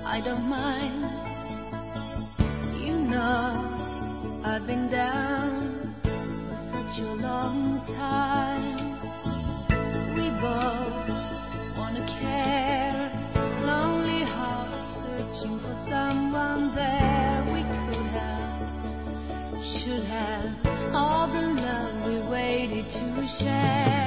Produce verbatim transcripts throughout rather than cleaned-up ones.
I don't mind. You know I've been down for such a long time. We both wanna care, lonely hearts searching for someone there. We could have, should have, all the love we waited to share.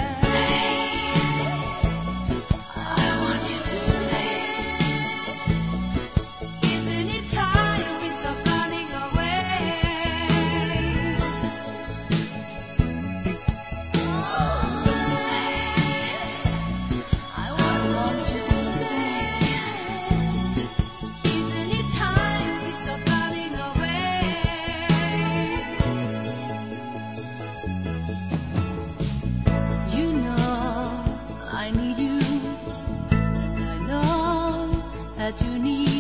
I need you, and I know that you need